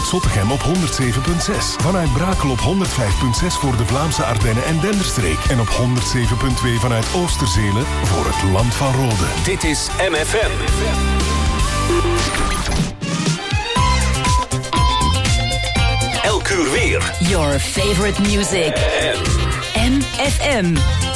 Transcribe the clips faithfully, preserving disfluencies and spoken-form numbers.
Zottegem op honderd zeven komma zes. Vanuit Brakel op honderd vijf komma zes voor de Vlaamse Ardennen en Denderstreek. En op honderd zeven komma twee vanuit Oosterzelen voor het Land van Rode. Dit is M F M. Elk uur weer. Your favorite music. M F M.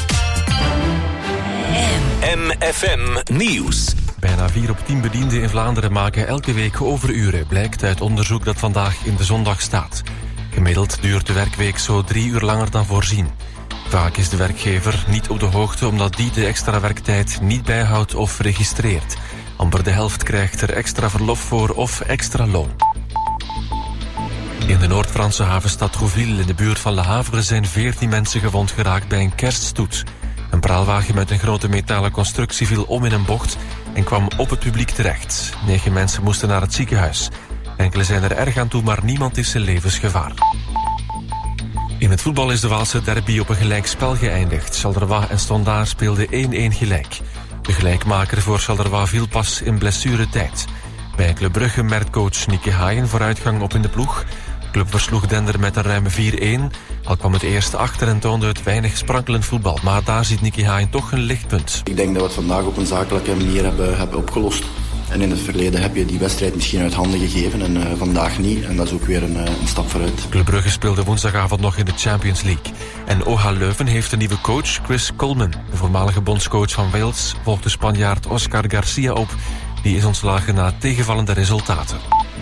M F M Nieuws. Bijna vier op tien bedienden in Vlaanderen maken elke week overuren, blijkt uit onderzoek dat vandaag in de Zondag staat. Gemiddeld duurt de werkweek zo drie uur langer dan voorzien. Vaak is de werkgever niet op de hoogte omdat die de extra werktijd niet bijhoudt of registreert. Amper de helft krijgt er extra verlof voor of extra loon. In de Noord-Franse havenstad Trouville in de buurt van Le Havre zijn veertien mensen gewond geraakt bij een kerststoet. Een praalwagen met een grote metalen constructie viel om in een bocht en kwam op het publiek terecht. Negen mensen moesten naar het ziekenhuis. Enkele zijn er erg aan toe, maar niemand is in levensgevaar. In het voetbal is de Waalse derby op een gelijkspel geëindigd. Charleroi en Standaard speelden één-één gelijk. De gelijkmaker voor Charleroi viel pas in blessuretijd. Bij Club Brugge merkt coach Nicky Haaien vooruitgang op in de ploeg. Club versloeg Dender met een ruime vier-één. Al kwam het eerst achter en toonde het weinig sprankelend voetbal. Maar daar ziet Nicky Haaien toch een lichtpunt. Ik denk dat we het vandaag op een zakelijke manier hebben, hebben opgelost. En in het verleden heb je die wedstrijd misschien uit handen gegeven en uh, vandaag niet. En dat is ook weer een, uh, een stap vooruit. Club Brugge speelde woensdagavond nog in de Champions League. En O H Leuven heeft een nieuwe coach, Chris Coleman. De voormalige bondscoach van Wales volgt de Spanjaard Oscar Garcia op. Die is ontslagen na tegenvallende resultaten.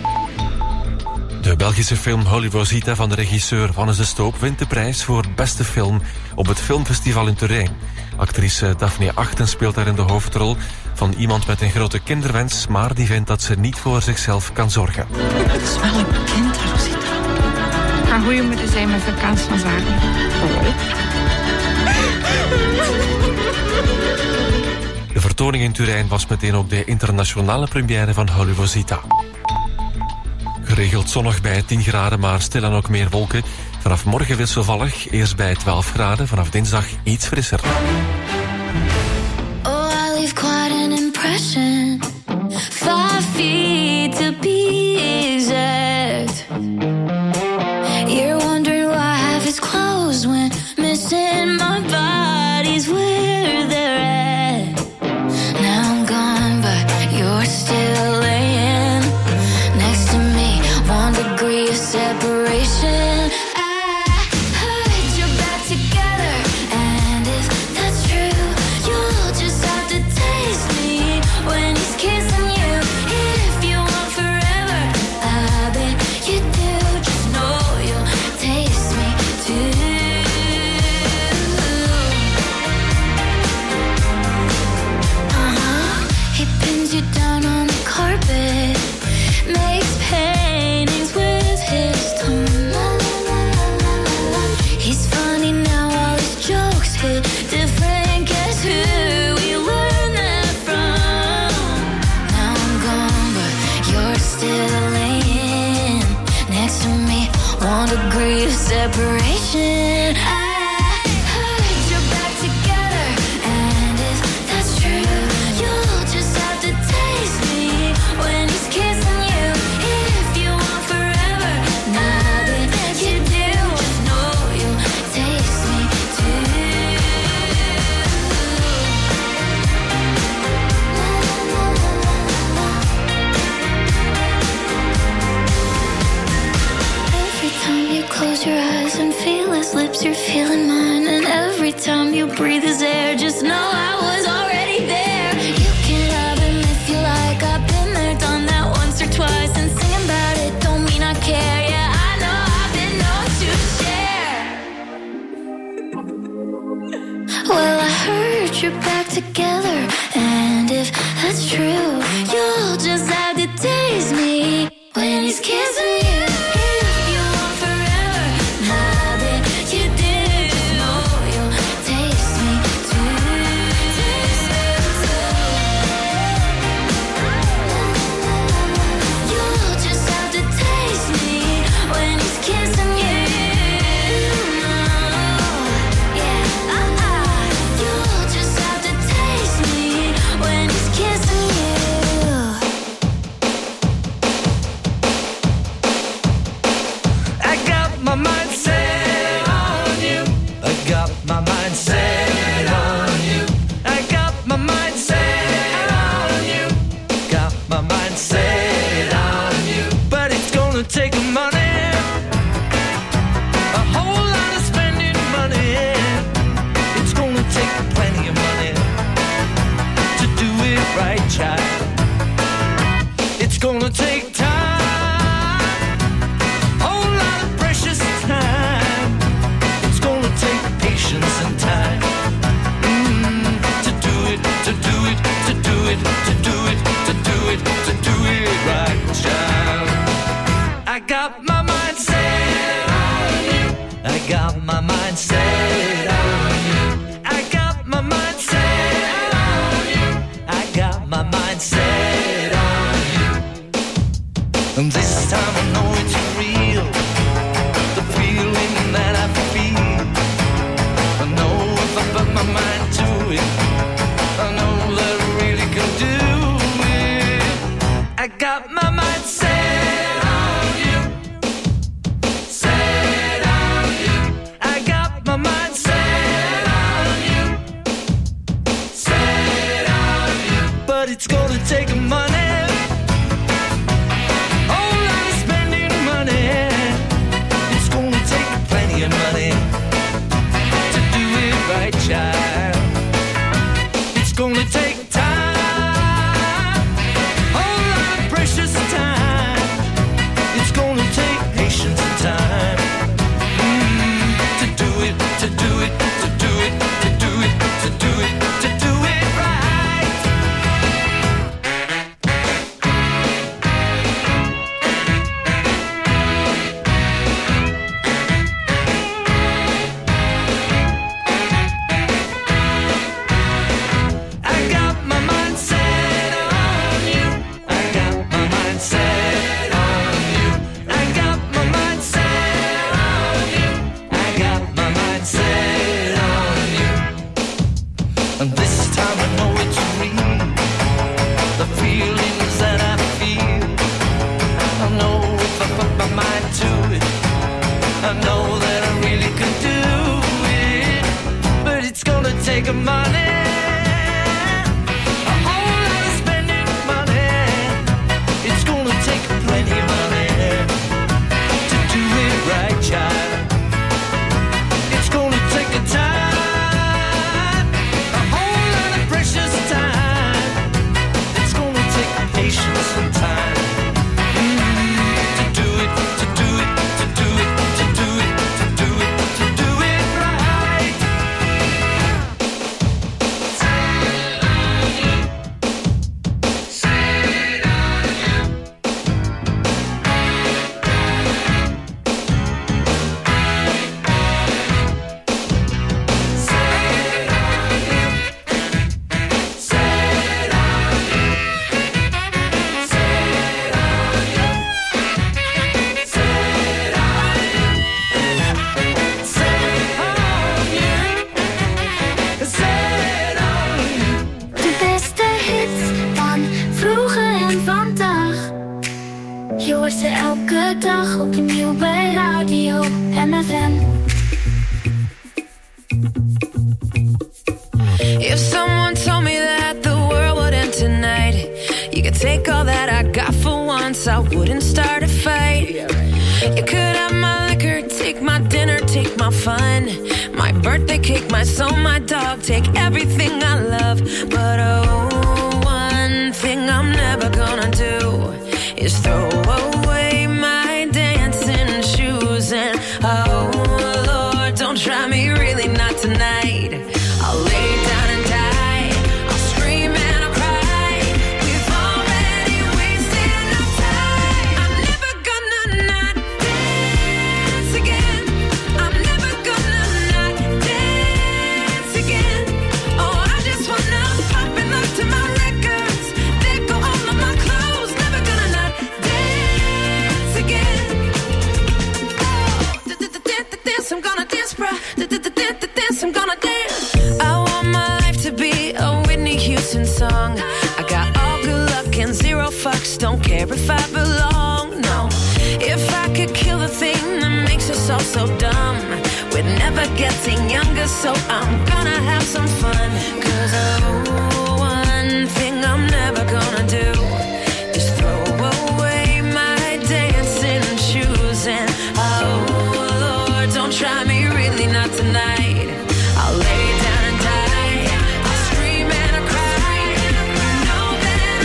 De Belgische film Holy Rosita van de regisseur Wannes de Stoop wint de prijs voor beste film op het filmfestival in Turijn. Actrice Daphne Achten speelt daar in de hoofdrol van iemand met een grote kinderwens, maar die vindt dat ze niet voor zichzelf kan zorgen. Het is wel een kind, Rosita. Maar hoe je moeten zijn met vakantie van zaken. De vertoning in Turijn was meteen ook de internationale première van Holy Rosita. Geregeld zonnig bij tien graden, maar stilaan ook meer wolken. Vanaf morgen wisselvallig, eerst bij twaalf graden, vanaf dinsdag iets frisser. Oh, I leave quite an impression. Five feet to be exact. You're wondering why half is closed when missing my body's where they're at. Now I'm gone, but you're still laying next to me. One degree of separation. Separation. I heard you're back together, and if that's true, you'll just have to taste me when he's kissing you. If you want forever, now that you do, just know you'll taste me too. Every time you close your eyes and feel his lips, you're feeling mine. And every time you breathe his air, just know I was already there. You can have him if you like. I've been there, done that once or twice. And singing about it don't mean I care. Yeah, I know I've been known to share. Well, I heard you're back together, and if that's true, you'll just have to taste me when he's kissing you. When he's kissing you. child. It's gonna take time, whole lot of precious time. It's gonna take patience and time mm, to do it, to do it, to do it, to do it, to do it, to do it right, child. I got my mind set on you. I got my mind set on you. I got my mind set on you. I got my mind set on you. And this time I know it's real, the feeling that I feel. I know if I put my mind to it, I know that I really can do it. I got my mind set on you, set on you. I got my mind set on you, set on you. But it's gonna take money. Right, child. It's gonna take time, whole lot of precious time. It's gonna take patience and time mm, to do it, to do it, to do it, to do it, to do it, to do it right. So I'm gonna have some fun. 'Cause oh, one thing I'm never gonna do is throw away my dancing shoes. And oh Lord, don't try me, really not tonight. I'll lay down and die, I'll scream and I'll cry. You know that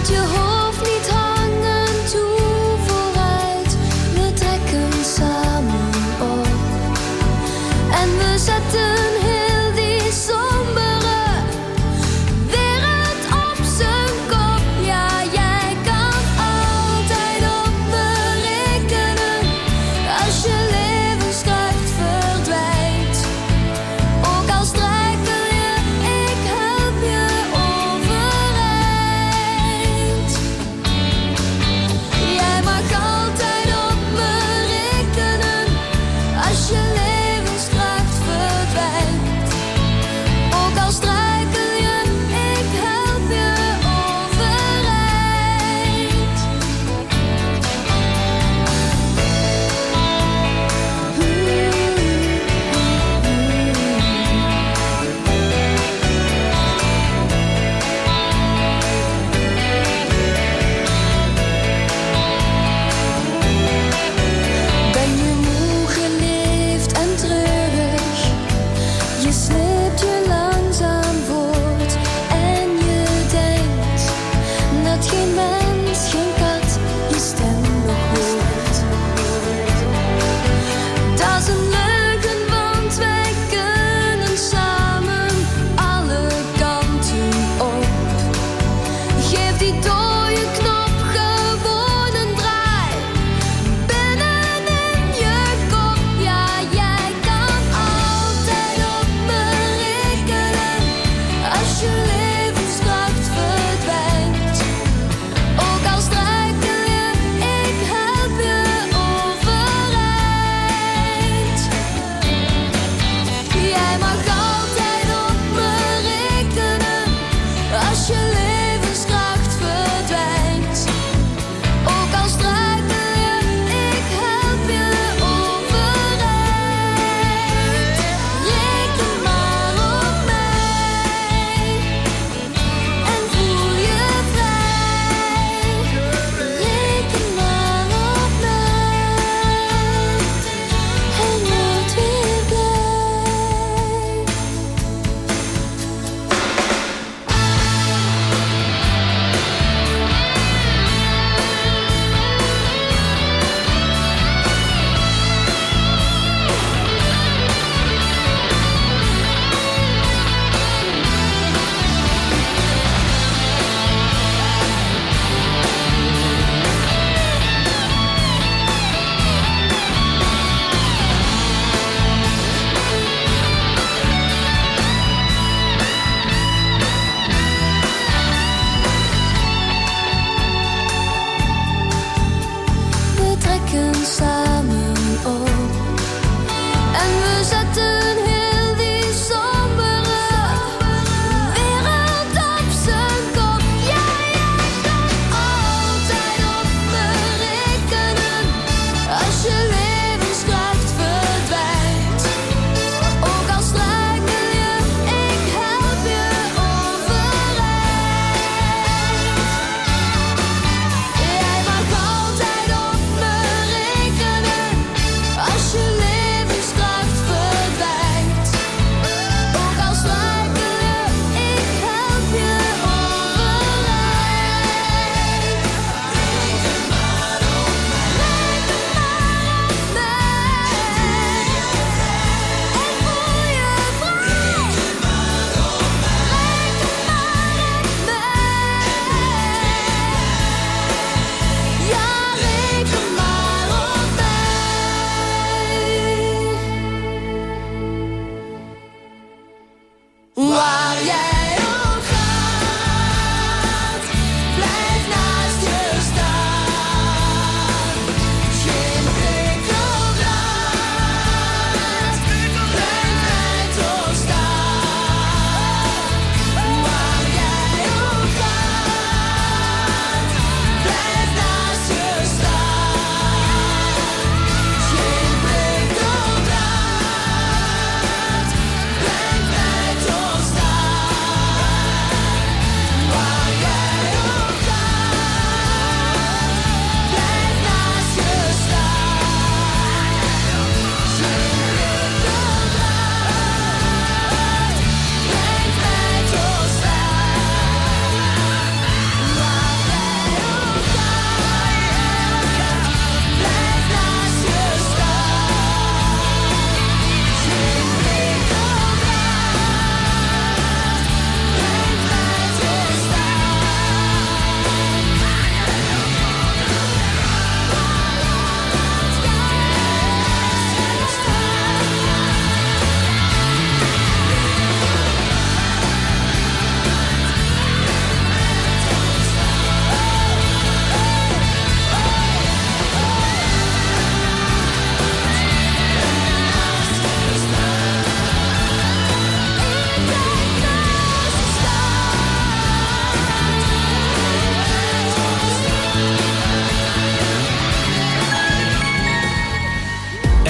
Laat je hoofd niet hangen, toe vooruit. We trekken samen op. En we zetten heel die sombere wereld op zijn kop. Ja, jij kan altijd op me rekenen. Als je levenskracht verdwijnt. Ook al struikel je, ik help je overeind.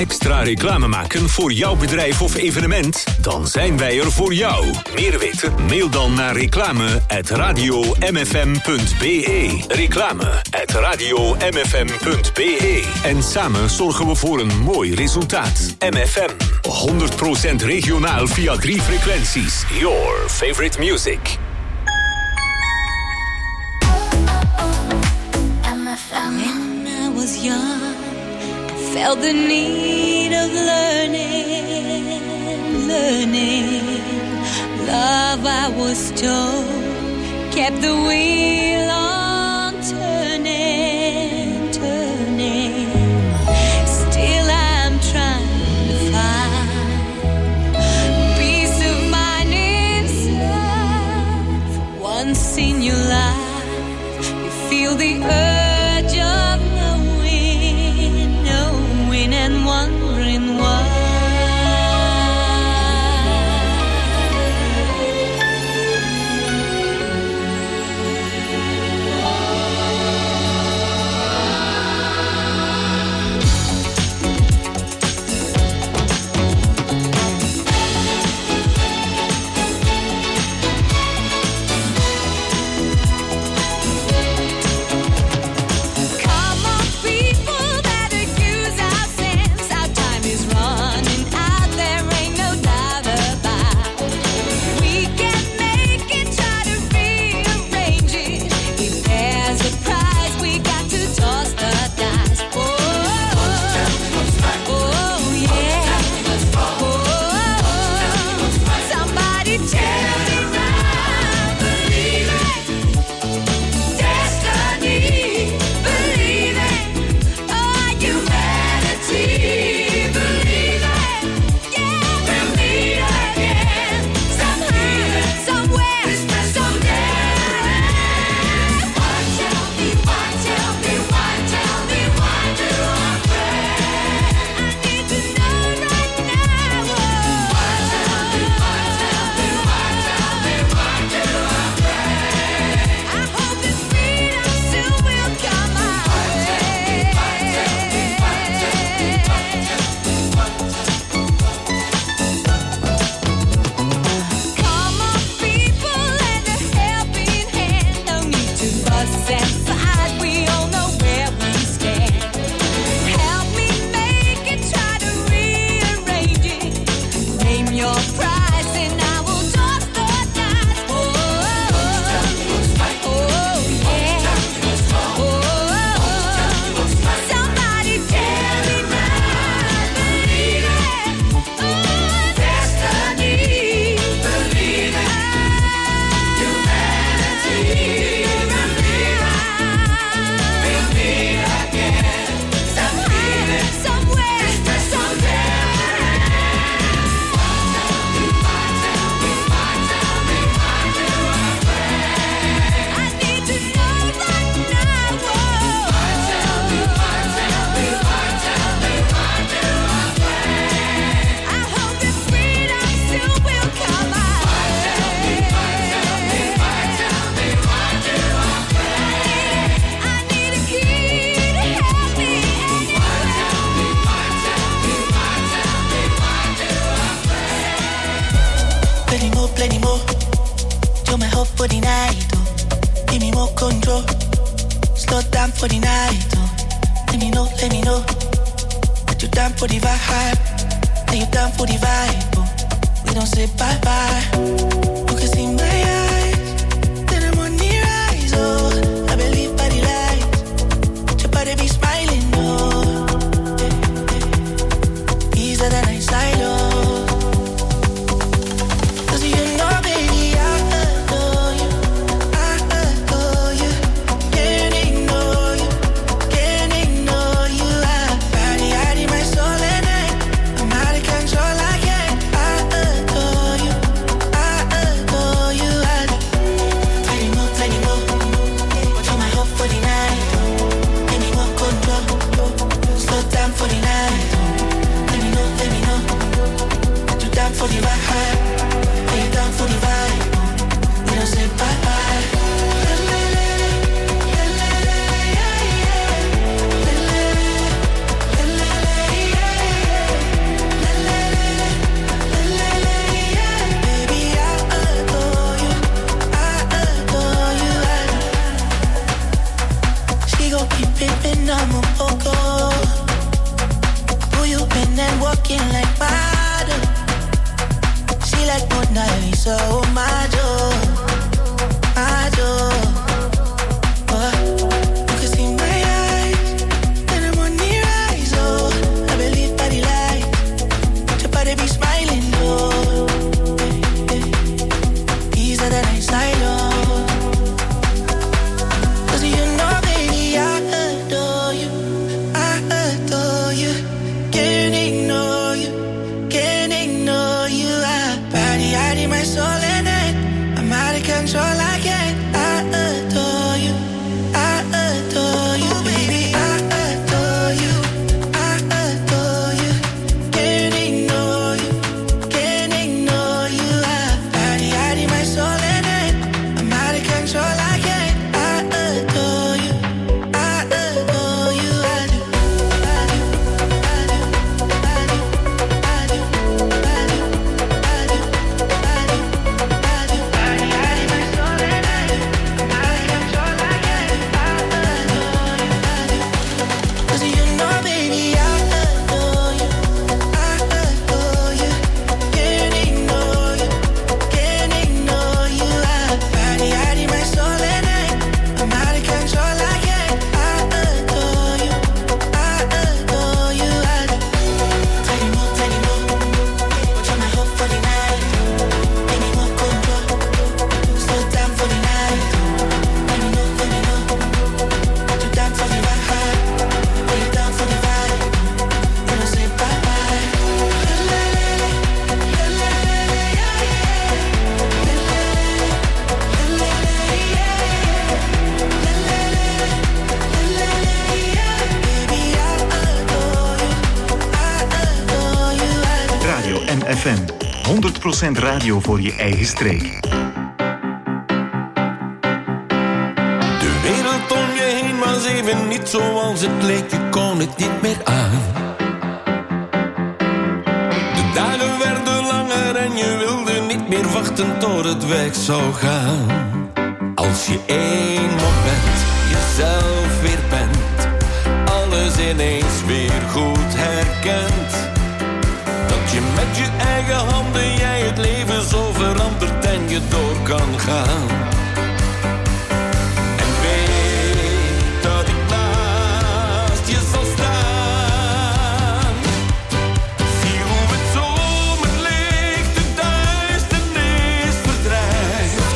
extra reclame maken voor jouw bedrijf of evenement? Dan zijn wij er voor jou. Meer weten? Mail dan naar reclame at radio m f m punt b e. Reclame at radio m f m punt b e. En samen zorgen we voor een mooi resultaat. M F M, honderd procent regionaal via drie frequenties. Your favorite music. When I was young, I felt the need of learning, learning. Love, I was told, kept the wheel on turning, turning. Still I'm trying to find peace of mind inside. For once in your life, you feel the urge of knowing, knowing and wondering why. Control, I can't. I adore you. I adore Como un poco. Who you been and walking like water. She like Mona Lisa, oh my joy, my joy. Oh, you can see my eyes and I'm on the rise. Oh, I believe by the light. Your body be smiling, oh. These are the nights I know. Cause you know, baby, I adore you. I adore you. Can't ignore you. Can't ignore you. I body, I need my soul in it. I'm out of control, I can't. I adore you. I adore you, baby. I adore you. I adore you. Can't ignore you. Can't ignore you. I body, I need my soul in it. I'm out of control, I can't. I adore you. I adore you. I do. I do. I do. I do. I do. I do. I do. I do. I do. Body, I need my soul in it. I'm out of control, I can't. I adore you. I do. 'Cause you know, baby, I adore you. I adore you. Can't ignore you. Can't ignore you. I body, I need my soul in it. I'm out of control, I can't. I adore you. I adore you. I do. Tiny more, tiny more. Try my hope for the night. Give me more control. Slow down for the night. Let me know, let me know. You down for the ride. Are you down for the ride? You don't say bye bye. La la la la la yeah yeah. La la la la yeah yeah. La la la la yeah. Baby, I adore you. I adore you. I do. Radio en F M. honderd procent radio voor je eigen streek. De wereld om je heen was even niet zoals het leek, je kon het niet meer aan. De dagen werden langer en je wilde niet meer wachten tot het weg zou gaan. Als je één moment jezelf weer bent, alles ineens weer goed herkent. Dat je met je eigen handen jij het leven zo verandert en je door kan gaan. En weet dat ik naast je zal staan. Zie hoe het zomerlicht de duisternis verdrijft.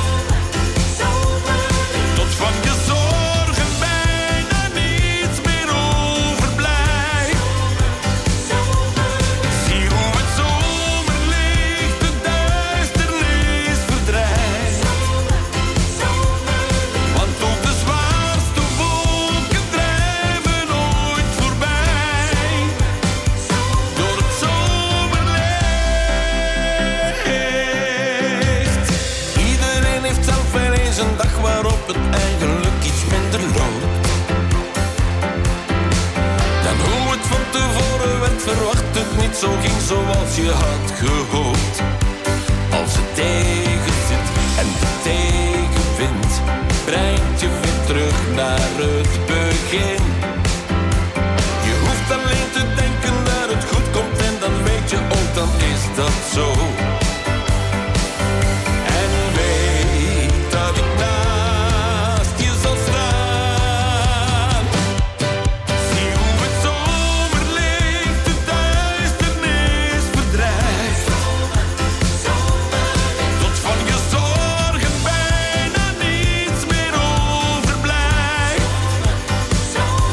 Tot van je zorgen bijna niets meer overblijft. Zie hoe het zomerlicht de duisternis verdrijft. Want ook de zwaarste wolken drijven ooit voorbij. Door het zomerlicht. Iedereen heeft zelf wel eens een dag waarop het eigenlijk iets minder loopt dan hoe het van tevoren werd verwacht. Het niet zo ging zoals je had gehoopt. Als het tegen zit en de tegenwind brengt je weer terug naar het begin. Je hoeft alleen te denken dat het goed komt en dan weet je ook, dan is dat zo. En weet dat ik naast je zal staan. Zie hoe het zomerlicht de duisternis verdrijft. Tot van je zorgen bijna niets meer overblijft.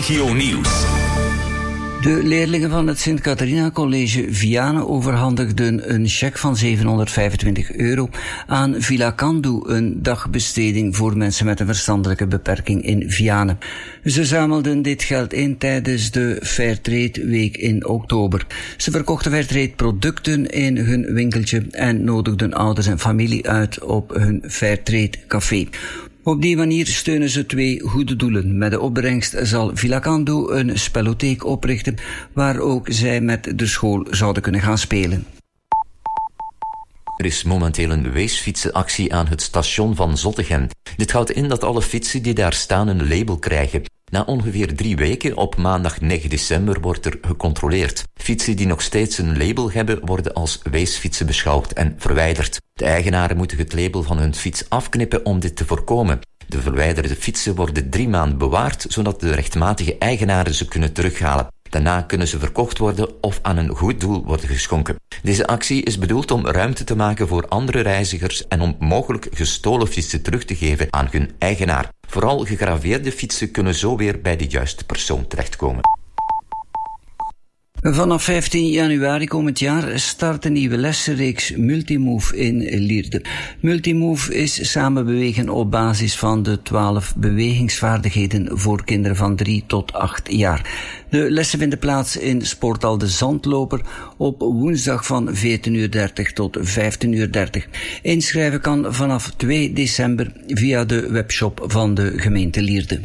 Regionieuws. De leerlingen van het Sint-Catharina College Vianen overhandigden een cheque van zevenhonderdvijfentwintig euro aan Villa Candu, een dagbesteding voor mensen met een verstandelijke beperking in Vianen. Ze zamelden dit geld in tijdens de Fairtrade Week in oktober. Ze verkochten Fairtrade producten in hun winkeltje en nodigden ouders en familie uit op hun Fairtrade café. Op die manier steunen ze twee goede doelen. Met de opbrengst zal Villa Candu een spelotheek oprichten, waar ook zij met de school zouden kunnen gaan spelen. Er is momenteel een weesfietsenactie aan het station van Zottegem. Dit houdt in dat alle fietsen die daar staan een label krijgen. Na ongeveer drie weken, op maandag negen december, wordt er gecontroleerd. Fietsen die nog steeds een label hebben, worden als weesfietsen beschouwd en verwijderd. De eigenaren moeten het label van hun fiets afknippen om dit te voorkomen. De verwijderde fietsen worden drie maanden bewaard, zodat de rechtmatige eigenaren ze kunnen terughalen. Daarna kunnen ze verkocht worden of aan een goed doel worden geschonken. Deze actie is bedoeld om ruimte te maken voor andere reizigers en om mogelijk gestolen fietsen terug te geven aan hun eigenaar. Vooral gegraveerde fietsen kunnen zo weer bij de juiste persoon terechtkomen. Vanaf vijftien januari komend jaar start een nieuwe lessenreeks Multimove in Lierde. Multimove is samen bewegen op basis van de twaalf bewegingsvaardigheden voor kinderen van drie tot acht jaar. De lessen vinden plaats in Sporthal de Zandloper op woensdag van veertien uur dertig tot vijftien uur dertig. Inschrijven kan vanaf twee december via de webshop van de gemeente Lierde.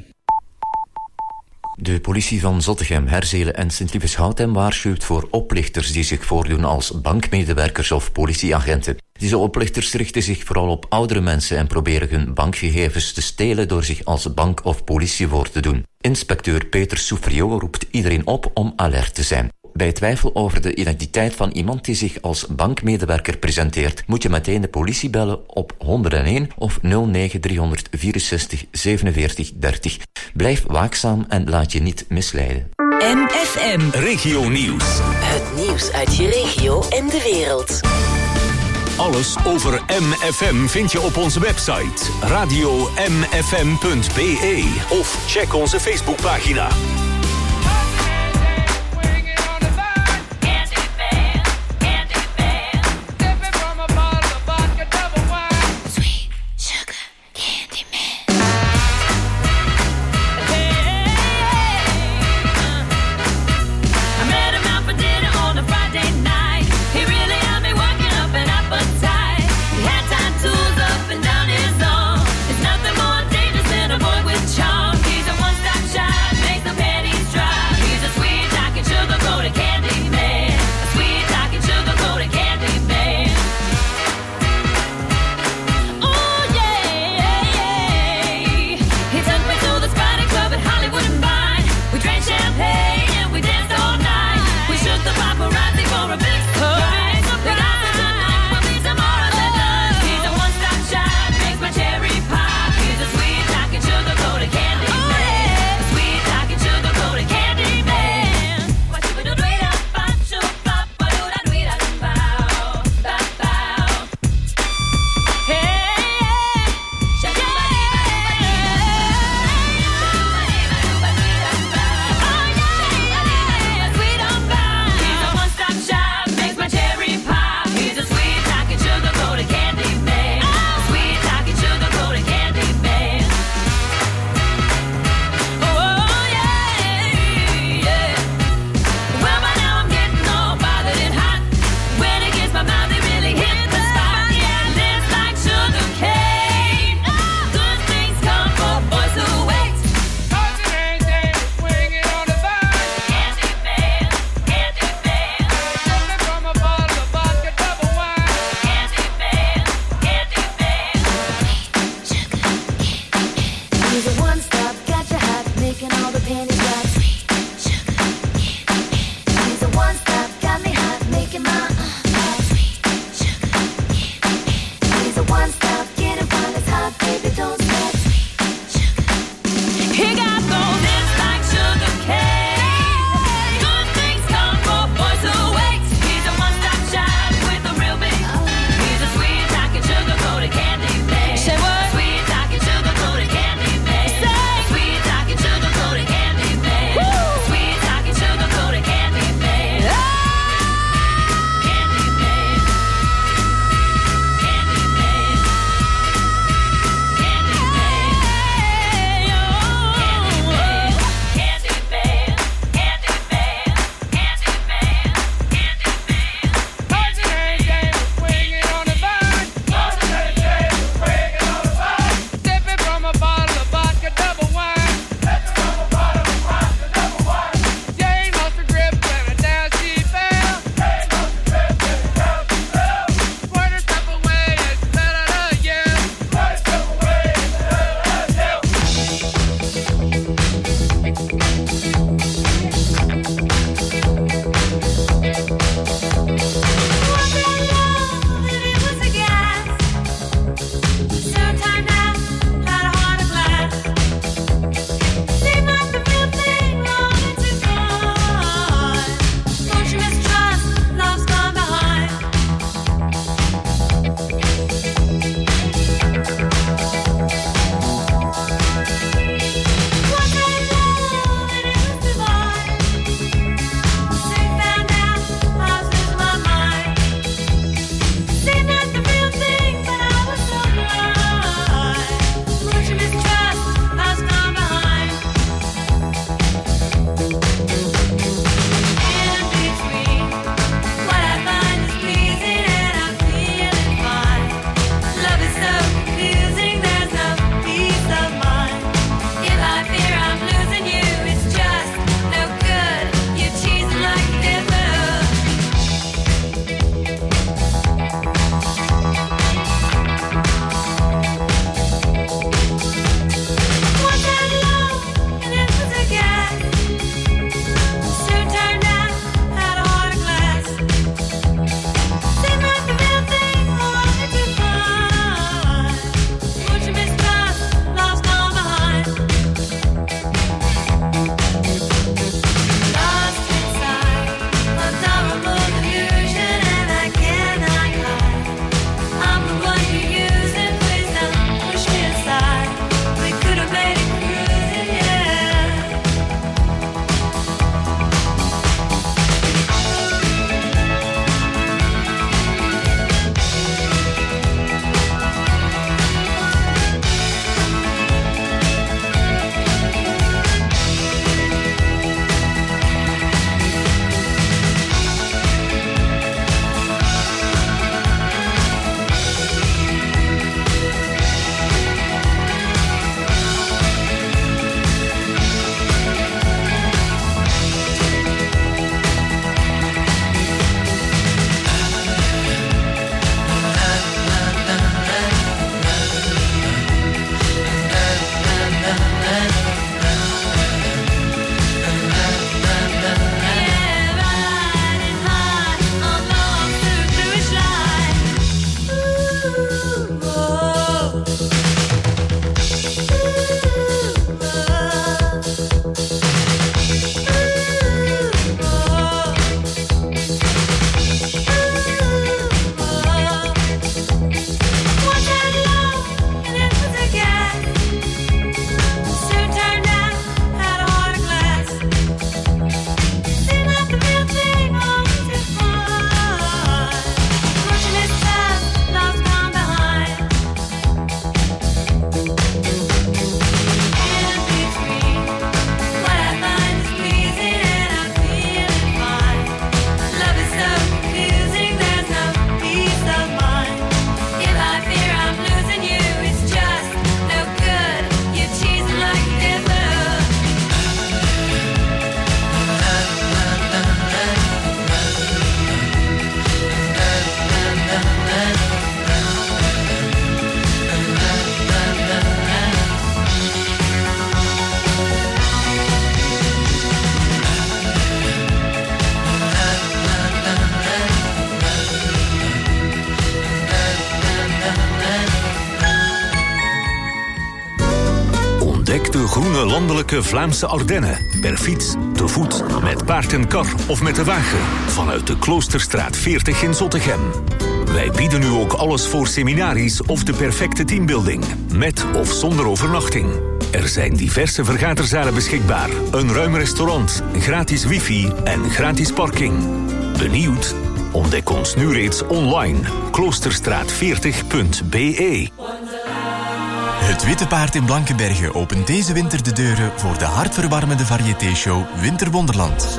De politie van Zottegem, Herzelen en Sint-Lieveshouten waarschuwt voor oplichters die zich voordoen als bankmedewerkers of politieagenten. Deze oplichters richten zich vooral op oudere mensen en proberen hun bankgegevens te stelen door zich als bank of politie voor te doen. Inspecteur Peter Soufriot roept iedereen op om alert te zijn. Bij twijfel over de identiteit van iemand die zich als bankmedewerker presenteert, moet je meteen de politie bellen op honderdéén of nul negen drie vierenzestig zevenenveertig dertig. Blijf waakzaam en laat je niet misleiden. M F M Regionieuws. Het nieuws uit je regio en de wereld. Alles over M F M vind je op onze website radio m f m punt b e of check onze Facebookpagina. Nothing more dangerous than a boy with charm. He's a one-stop shop, makes them head Ontdek de groene landelijke Vlaamse Ardennen. Per fiets, te voet, met paard en kar of met de wagen. Vanuit de Kloosterstraat veertig in Zottegem. Wij bieden u ook alles voor seminaries of de perfecte teambuilding. Met of zonder overnachting. Er zijn diverse vergaderzalen beschikbaar. Een ruim restaurant, gratis wifi en gratis parking. Benieuwd? Ontdek ons nu reeds online. kloosterstraat veertig punt b e. Het Witte Paard in Blankenberge opent deze winter de deuren voor de hartverwarmende variété-show Winterwonderland.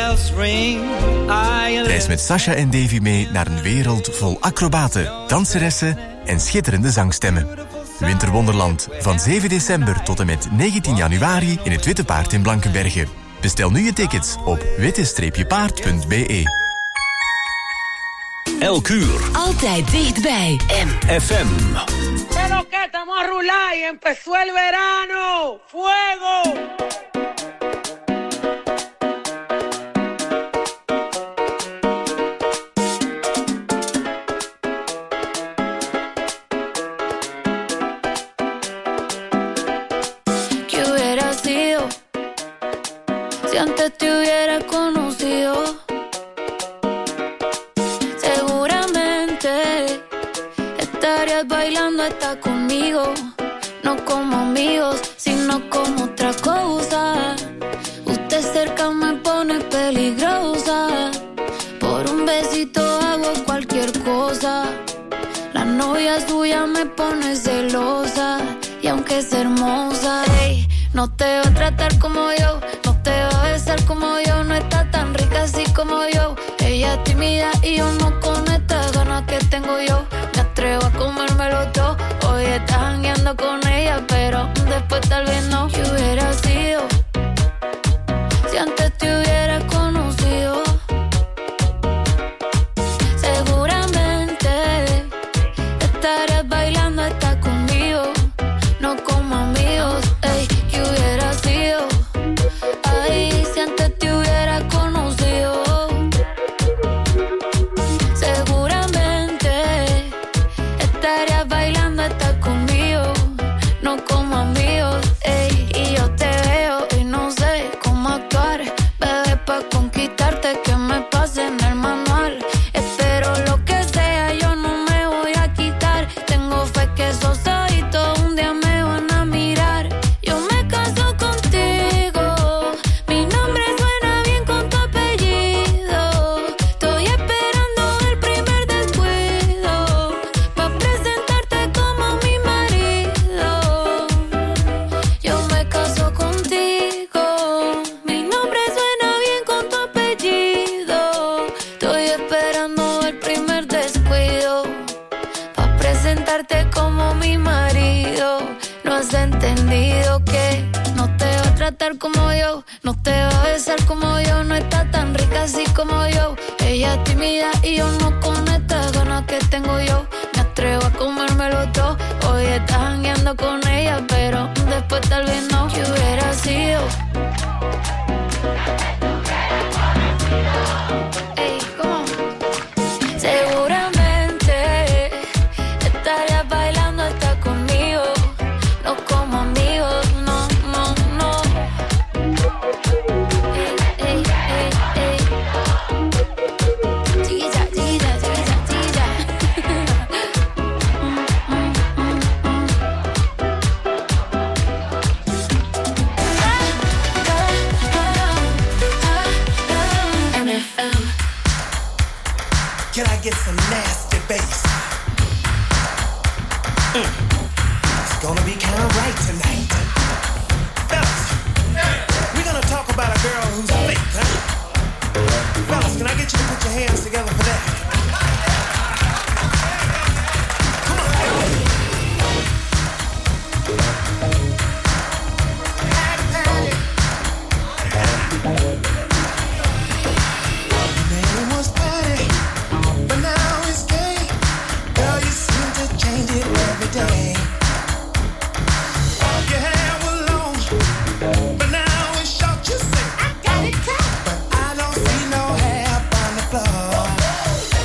Reis met Sasha en Davy mee naar een wereld vol acrobaten, danseressen en schitterende zangstemmen. Winterwonderland, van zeven december tot en met negentien januari in het Witte Paard in Blankenberge. Bestel nu je tickets op witte paard punt b e. Elk uur. Altijd dichtbij. M F M. Pero que estamos a rular y empezó el verano. ¡Fuego! ¿Qué hubiera sido si antes te hubiera conocido? Seguramente estarías bailando hasta conmigo, no como amigos, sino como otra cosa. Usted cerca me pone peligrosa, por un besito hago cualquier cosa. La novia suya me pone celosa, y aunque es hermosa, ey, no te va a tratar como yo, no te va a besar como yo, no está tan rica así como yo. Ella es tímida y yo no con estas ganas que tengo yo. Me atrevo a comérmelo todo. Hoy estás jangueando con ella, pero después tal vez no. ¿Qué hubiera sido si antes te hubiera conocido? Seguramente estarías bailando hasta conmigo, no como amigos. Ey, ¿qué hubiera sido? Ay, si antes te hubiera conocido. Seguramente estarías bailando hasta conmigo, no como amigos. Ey, y yo te veo y no sé cómo actuar, bebé, pa' conquistarte que me pase en el manual. Espero lo que sea, yo no me voy a quitar. Tengo fe que esos ojitos un día me van a mirar. Yo me caso contigo, mi nombre suena bien con tu apellido. Estoy esperando el primer descuido pa' presentarte como mi marido. Yo me caso contigo, mi nombre suena bien con tu apellido. Estoy esperando el primer descuido pa' presentarte como mi marido. No has entendido que no te va a tratar como yo, no te va a besar como yo, no está tan rica así como yo. Ella es tímida y yo no con estas ganas que tengo yo. Me atrevo a comérmelo todo. Hoy estás jangueando con ella, pero después tal vez no. ¿Qué hubiera sido? Ey, ¿cómo? Seguramente estarías bailando hasta conmigo, no como amigos, no, no, no. Ey, ey, ey, ey. Chiquilla, chiquilla, chiquilla, chiquilla. Mm, mm, mm, mm. M F M. Can I get some nasty bass? Mm. It's gonna be kind of right tonight. Fellas, we're gonna talk about a girl who's fake, huh? Fellas, can I get you to put your hands together for that? Come on. Patty, Patty. Your name was Patty, but now it's gay. Girl, you seem to change it every day. Your hair was long, but now it's short. You say I got it cut, but I don't see no hair up on the floor.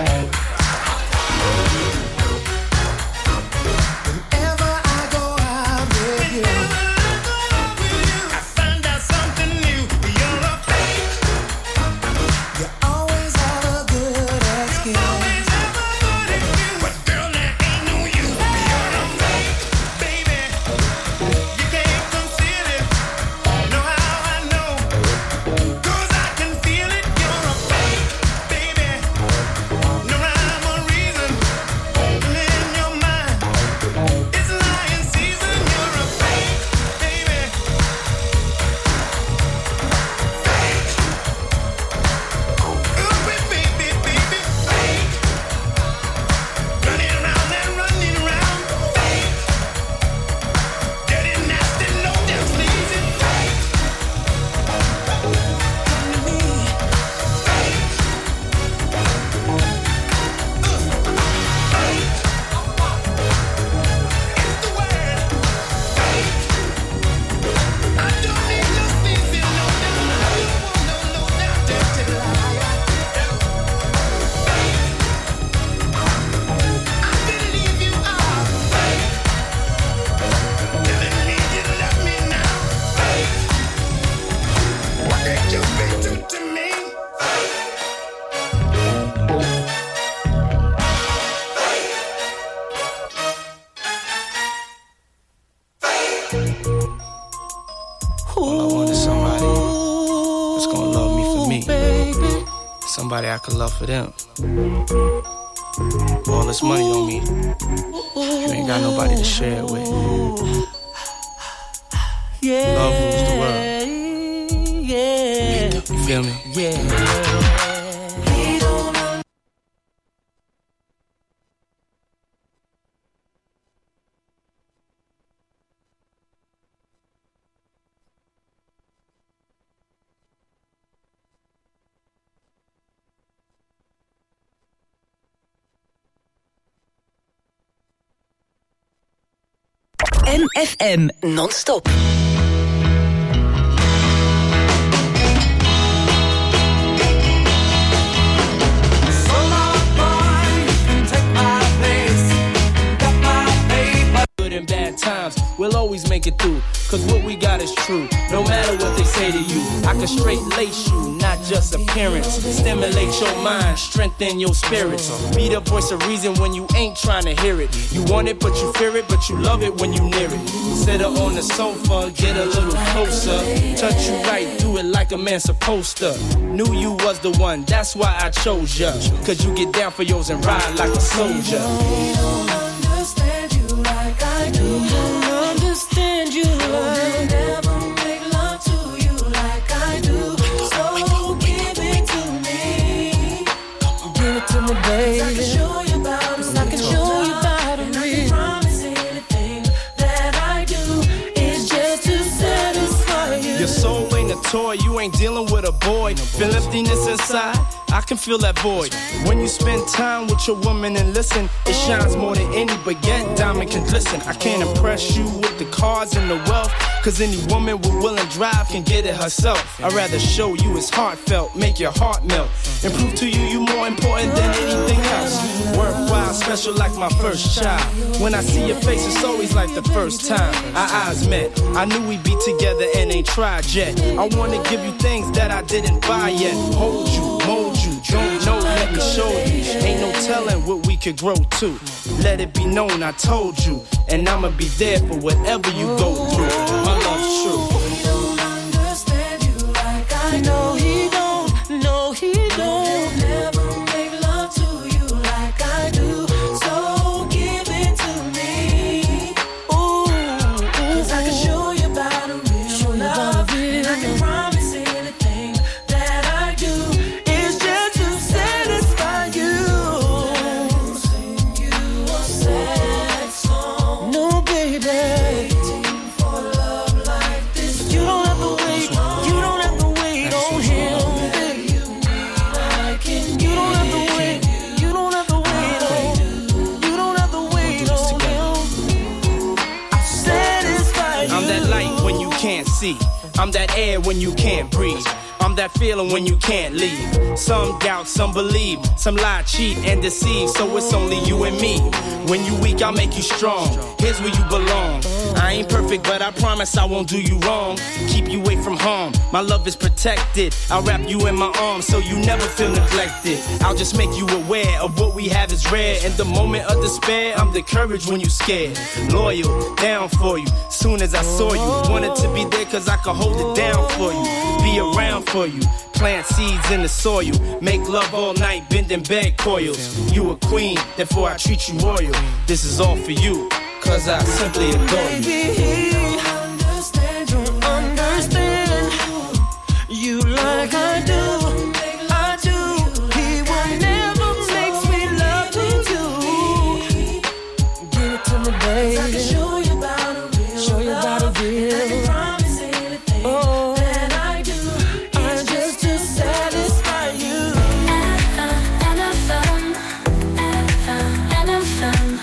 Somebody I could love for them. All this money on me, you ain't got nobody to share it with. Love rules the world. You feel me? Yeah. M F M non-stop. Good and bad times, we'll always make it through. Cause what we got is true, no matter what they say to you. I can straight lace you, not just appearance. Stimulate your mind, strengthen your spirits. Be the voice of reason when you ain't trying to hear it. You want it but you fear it, but you love it when you near it. Sit her on the sofa, get a little closer. Touch you right, do it like a man supposed to. Knew you was the one, that's why I chose ya. Cause you get down for yours and ride like a soldier. We don't understand you like I do. Understand you like never make love to you like I do. So give it to me. Give it to me, baby. I can show you about it. I can show you about it. And I can promise anything that I do is just to satisfy you. Your soul ain't a toy, you ain't dealing with a boy. Feel emptiness inside, I can feel that void. When you spend time with your woman and listen, it shines more than any baguette diamond can glisten. I can't impress you with the cars and the wealth, cause any woman with will and drive can get it herself. I'd rather show you it's heartfelt, make your heart melt, and prove to you you more important than anything else. Worthwhile, special like my first child. When I see your face, it's always like the first time our eyes met. I knew we'd be together and ain't tried yet. I wanna give you things that I didn't buy yet. Hold you, mold you, don't know, let me show you. Ain't no telling what we could grow to. Let it be known I told you, and I'ma be there for whatever you go through. My love's true. He don't understand you like I know he don't, no he don't. He'll never make love to you like I do. So give it to me. Ooh, cause I can show you about a real love. And I can promise anything that I do is just to satisfy you. Sing you a sad song. No, baby. I'm that air when you can't breathe. I'm I'm that feeling when you can't leave. Some doubt, some believe, some lie, cheat, and deceive. So it's only you and me. When you weak, I'll make you strong. Here's where you belong. I ain't perfect, but I promise I won't do you wrong. Keep you away from harm. My love is protected. I'll wrap you in my arms so you never feel neglected. I'll just make you aware of what we have is rare. In the moment of despair, I'm the courage when you scared. Loyal, down for you. Soon as I saw you, wanted to be there cause I could hold it down for you. Be around for you. Plant seeds in the soil. Make love all night, bending bed coils. You a queen, therefore I treat you royal. This is all for you, cause I simply adore you. Baby, understand, don't understand you like I do. I do. He will never make sweet love to you. Give it to me, baby. I can show you about a real, show you about a real. I can promise anything oh. that I do. I'm just to satisfy you. N F M, N F M,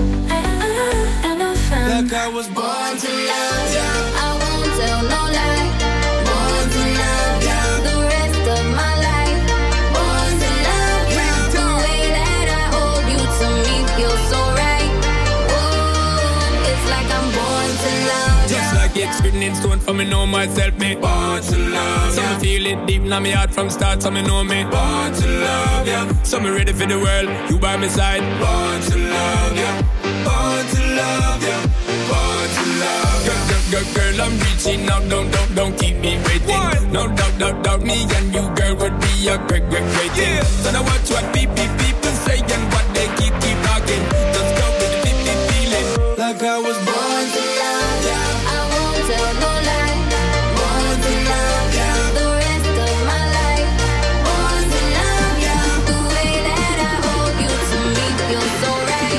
N F M. Like I was born to love you. I won't tell no lie. Born to love you the rest of my life. Born to love you. The way that I hold you to me feels so right. Oh, it's like I'm born to love you. Just like it's written in stone for me know myself, me born to love you. So me feel it deep in my heart from start, so me know me born to love you. So me ready for the world, you by my side. Born to love you. Born to love you. Born to love you. Girl, girl, girl, I'm reaching out, don't, don't, don't keep me waiting. What? No doubt, doubt, doubt, me and you, girl, would be a great, great, great thing. Yeah. So now watch what people, people say and what they keep, keep talking. Just go with the deep, deep feeling. Like I was born to love you. I won't tell no lie. Born to love you the rest of my life. Born to love you the way that I hold you to me feels so right.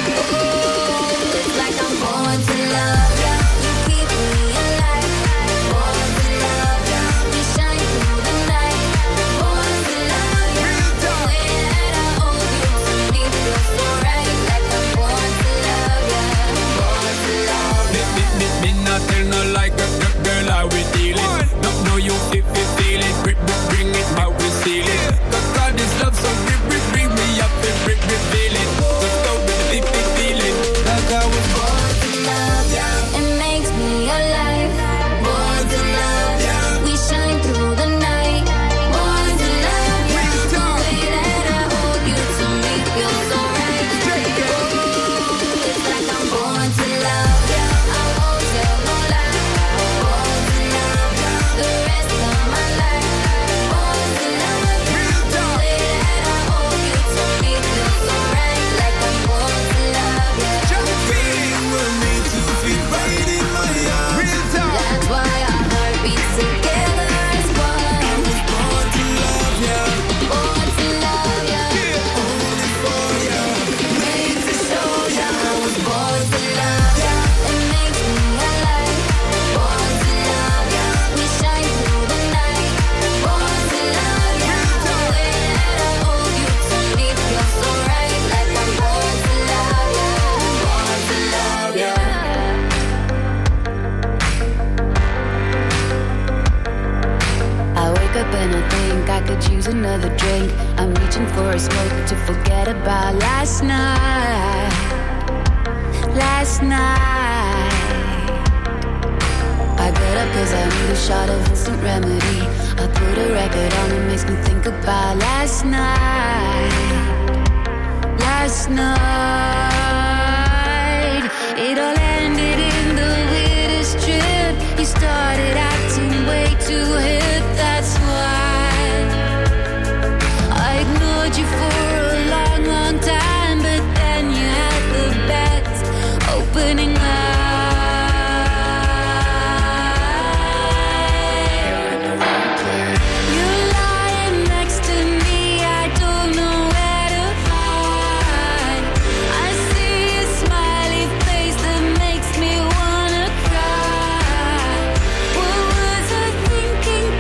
Oh, it's like I'm born to love you. You keep me alive. Born to love you. We shine through the night. Born to love you the way that I hold you to me feels so right. Like I'm born to love you. Born to love you. Me, me, me, me not tell no like a girl, girl, how we dealing. No, no, you if you feel it, bring, bring it, how we steal it. Cause God is love, so bring, bring, bring me up and bring, bring, feel it. Let's go with the deep, deep feeling. Like I was born to love you. It makes me alive. Born to love you. We shine through the night. Born to love you. The way that I hold you to me feels so right. Oh, it's like I'm born to love you. I won't tell no lie. Born to love you the rest of my life. Born to love you. The way that I hold you to me feels so right. Like I'm born to love you. feeling we're made to feel right in my arms. That's why our heart beats together as one. I was born to love you. Born to love you. Only for you. Made to show you. I was born to love you. It makes me alive. Born to love you. We shine through the night. Born to love you. The way that I hold you to me feels so right. Like I'm born to love you. Born to love you. I wake up and I think I could use another drink. I'm reaching for a smoke to forget about last night. Last night I get up cause I need a shot of instant remedy. I put a record on, it makes me think about last night. Last night it all ended in the weirdest trip. You started acting way too hip, that's why I ignored you for a long, long time. But then you had the best opening line. You're lying next to me, I don't know where to hide. I see a smiley face that makes me wanna cry. What was I thinking?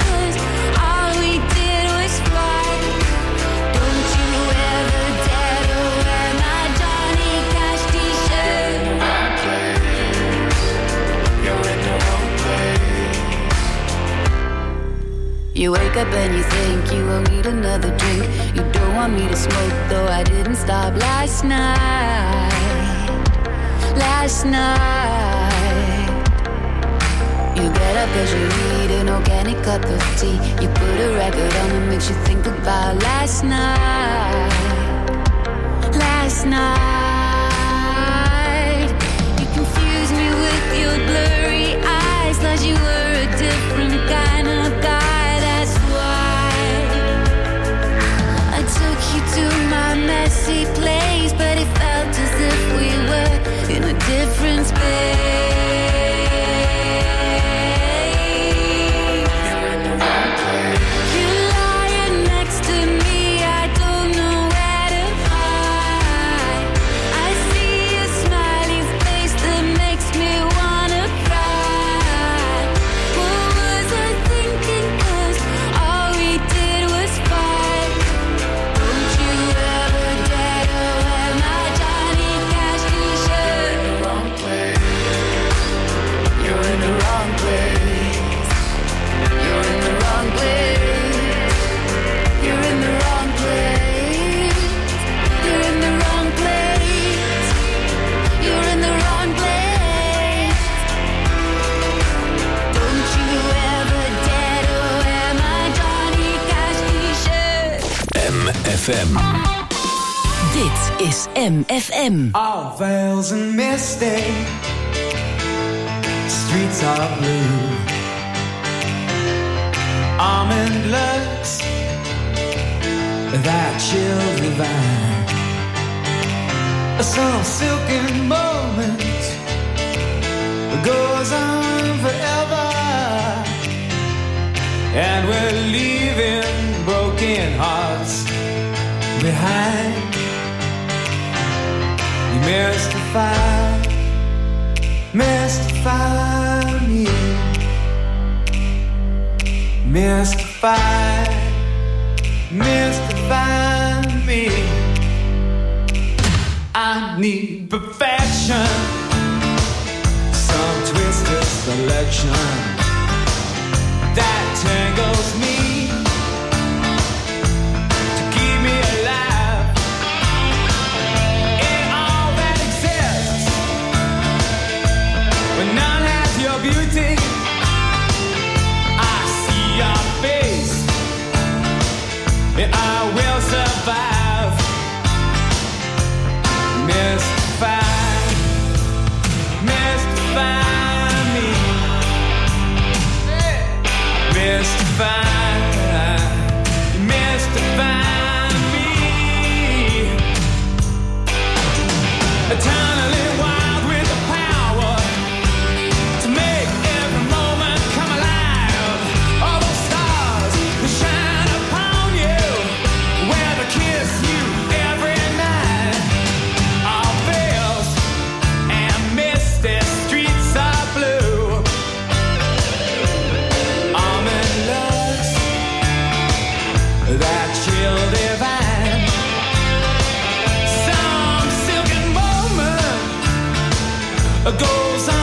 You wake up and you think you won't need another drink. You don't want me to smoke, though I didn't stop last night. Last night. You get up cause you need an organic cup of tea. You put a record on that makes you think about last night. Last night. You confuse me with your blurry eyes. Thought you were a different kind of guy. That's why I took you to my messy place, but it felt as if we were in a different space. F M. Dit is M F M. All veils and misty, streets are blue. Almond looks that chill divine. Some silken moment goes on forever, and we're leaving broken hearts behind. You mystify, mystify me, mystify, mystify me. I need perfection, some twisted selection that tangles me. Beauty, I see your face, and I will survive. Mystify, mystify me, mystify, mystify me. Eternally wild with the power to make every moment come alive. All those stars that shine upon you, where they kiss you every night. All veils and misty streets are blue. Almond looks that chill divine. Some silken moment goes on.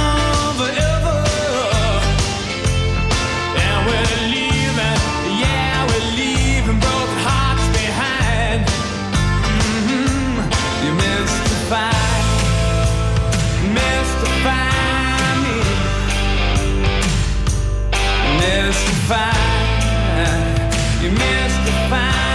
Mystify, you mystify.